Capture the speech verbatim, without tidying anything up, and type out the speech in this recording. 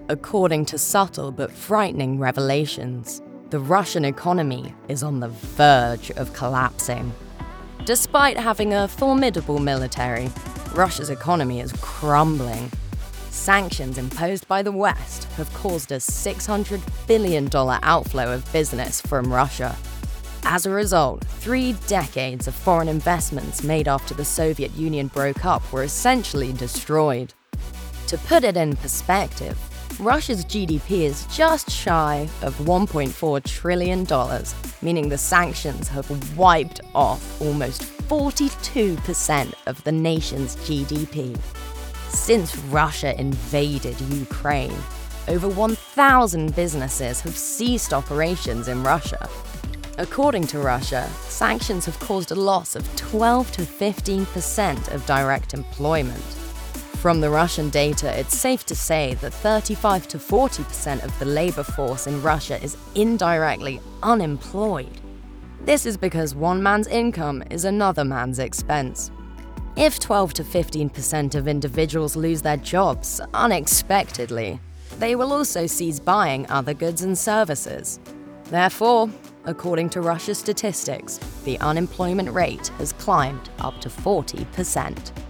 According to subtle but frightening revelations, the Russian economy is on the verge of collapsing. Despite having a formidable military, Russia's economy is crumbling. Sanctions imposed by the West have caused a six hundred billion dollars outflow of business from Russia. As a result, three decades of foreign investments made after the Soviet Union broke up were essentially destroyed. To put it in perspective, Russia's G D P is just shy of one point four trillion dollars, meaning the sanctions have wiped off almost forty-two percent of the nation's G D P. Since Russia invaded Ukraine, over one thousand businesses have ceased operations in Russia. According to Russia, sanctions have caused a loss of twelve to fifteen percent of direct employment. From the Russian data, it's safe to say that thirty-five to forty percent of the labor force in Russia is indirectly unemployed. This is because one man's income is another man's expense. If twelve to fifteen percent of individuals lose their jobs unexpectedly, they will also cease buying other goods and services. Therefore, according to Russia's statistics, the unemployment rate has climbed up to forty percent.